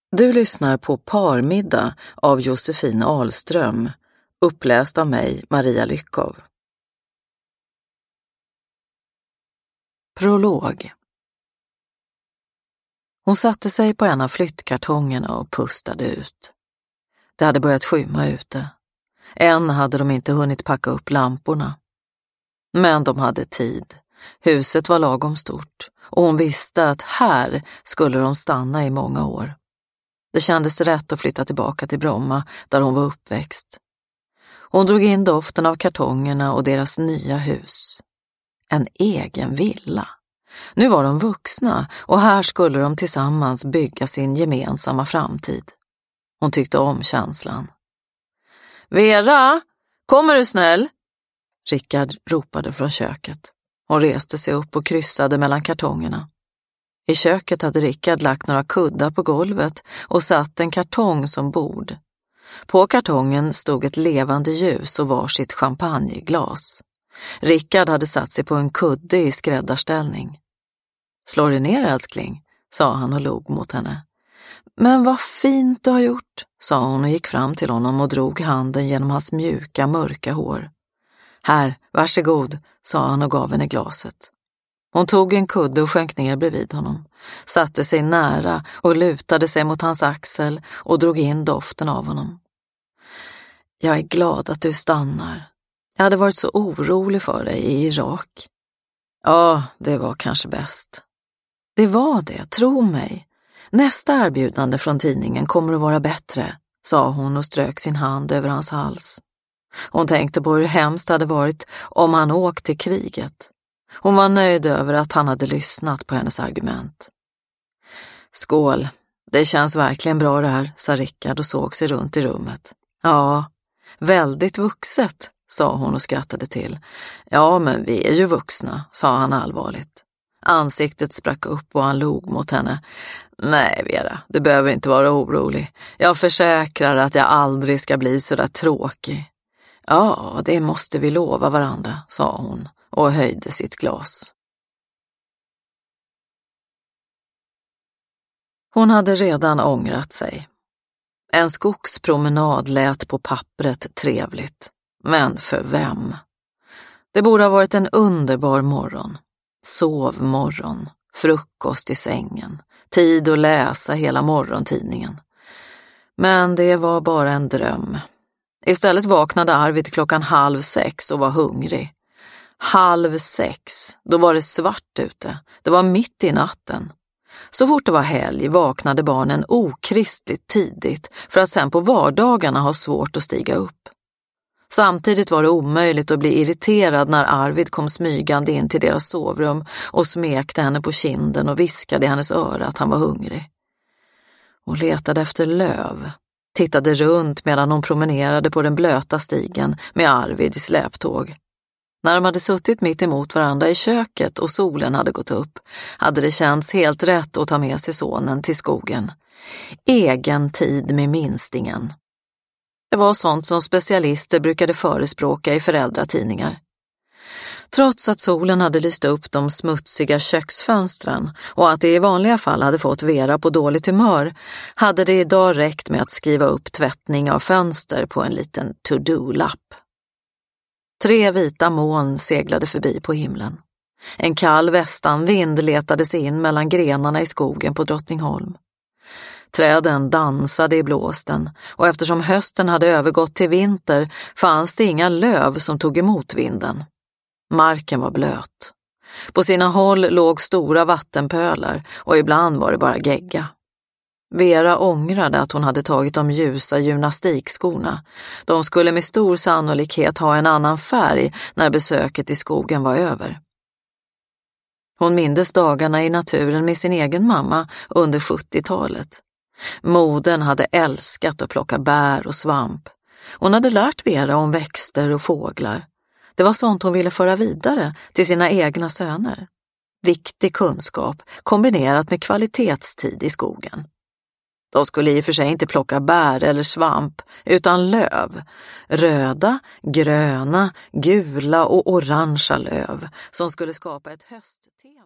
Du lyssnar på Parmiddag av Josefin Ahlström, uppläst av mig, Maria Lyckov. Prolog. Hon satte sig på en av flyttkartongerna och pustade ut. Det hade börjat skymma ute. Än hade de inte hunnit packa upp lamporna. Men de hade tid. Huset var lagom stort och hon visste att här skulle de stanna i många år. Det kändes rätt att flytta tillbaka till Bromma där hon var uppväxt. Hon drog in doften av kartongerna och deras nya hus. En egen villa. Nu var de vuxna och här skulle de tillsammans bygga sin gemensamma framtid. Hon tyckte om känslan. Vera, kommer du snäll? Rickard ropade från köket. Hon reste sig upp och kryssade mellan kartongerna. I köket hade Rickard lagt några kuddar på golvet och satt en kartong som bord. På kartongen stod ett levande ljus och varsitt champagneglas. Rickard hade satt sig på en kudde i skräddarställning. Slå dig ner, älskling, sa han och log mot henne. Men vad fint du har gjort, sa hon och gick fram till honom och drog handen genom hans mjuka, mörka hår. Här, varsågod, sa han och gav henne glaset. Hon tog en kudde och sjönk ner bredvid honom, satte sig nära och lutade sig mot hans axel och drog in doften av honom. Jag är glad att du stannar. Jag hade varit så orolig för dig i Irak. Ja, det var kanske bäst. Det var det, tro mig. Nästa erbjudande från tidningen kommer att vara bättre, sa hon och strök sin hand över hans hals. Hon tänkte på hur hemskt det hade varit om han åkt till kriget. Hon var nöjd över att han hade lyssnat på hennes argument. Skål, det känns verkligen bra det här, sa Rickard och såg sig runt i rummet. Ja, väldigt vuxet, sa hon och skrattade till. Ja, men vi är ju vuxna, sa han allvarligt. Ansiktet sprack upp och han log mot henne. Nej, Vera, du behöver inte vara orolig. Jag försäkrar att jag aldrig ska bli så där tråkig. Ja, det måste vi lova varandra, sa hon och höjde sitt glas. Hon hade redan ångrat sig. En skogspromenad lät på pappret trevligt. Men för vem? Det borde ha varit en underbar morgon. Sovmorgon, frukost i sängen, tid att läsa hela morgontidningen. Men det var bara en dröm. Istället vaknade Arvid 5:30 och var hungrig. 5:30, då var det svart ute. Det var mitt i natten. Så fort det var helg vaknade barnen okristligt tidigt för att sen på vardagarna ha svårt att stiga upp. Samtidigt var det omöjligt att bli irriterad när Arvid kom smygande in till deras sovrum och smekte henne på kinden och viskade i hennes öra att han var hungrig. Hon letade efter löv, tittade runt medan hon promenerade på den blöta stigen med Arvid i släptåg. När de hade suttit mitt emot varandra i köket och solen hade gått upp hade det känts helt rätt att ta med sig sonen till skogen. Egen tid med minstingen. Det var sånt som specialister brukade förespråka i föräldratidningar. Trots att solen hade lyst upp de smutsiga köksfönstren och att det i vanliga fall hade fått Vera på dåligt humör hade det idag räckt med att skriva upp tvättning av fönster på en liten to-do-lapp. 3 vita moln seglade förbi på himlen. En kall västanvind letade sig in mellan grenarna i skogen på Drottningholm. Träden dansade i blåsten och eftersom hösten hade övergått till vinter fanns det inga löv som tog emot vinden. Marken var blöt. På sina håll låg stora vattenpölar och ibland var det bara gegga. Vera ångrade att hon hade tagit de ljusa gymnastikskorna. De skulle med stor sannolikhet ha en annan färg när besöket i skogen var över. Hon mindes dagarna i naturen med sin egen mamma under 70-talet. Modern hade älskat att plocka bär och svamp. Hon hade lärt Vera om växter och fåglar. Det var sånt hon ville föra vidare till sina egna söner. Viktig kunskap kombinerat med kvalitetstid i skogen. De skulle i och för sig inte plocka bär eller svamp utan löv. Röda, gröna, gula och orangea löv som skulle skapa ett hösttema.